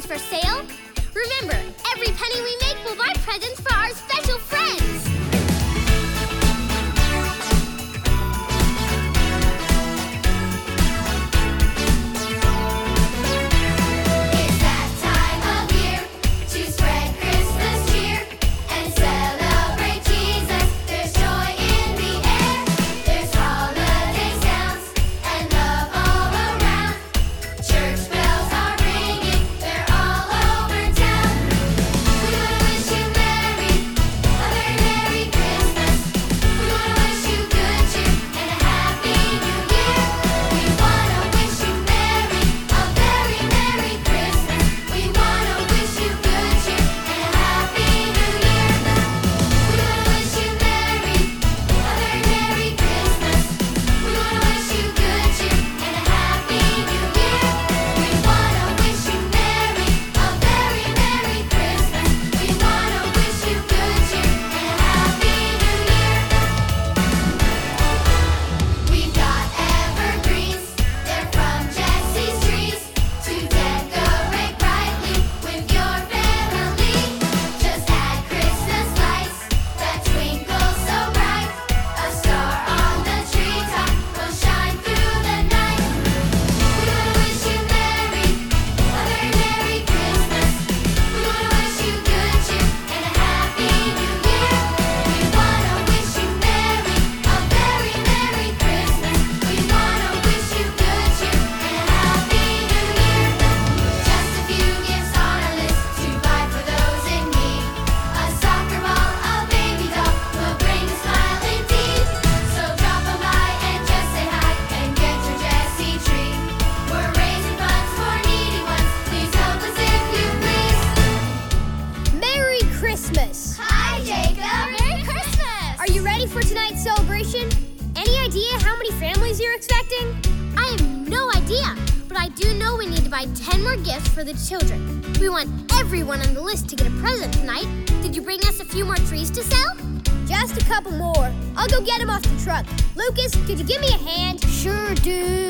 presents for sale? Remember, every penny we make will buy presents for our special friends. Hi, Jacob. Merry Christmas. Are you ready for tonight's celebration? Any idea how many families you're expecting? I have no idea, but I do know we need to buy 10 more gifts for the children. We want everyone on the list to get a present tonight. Did you bring us a few more trees to sell? Just a couple more. I'll go get them off the truck. Lucas, could you give me a hand? Sure, dude.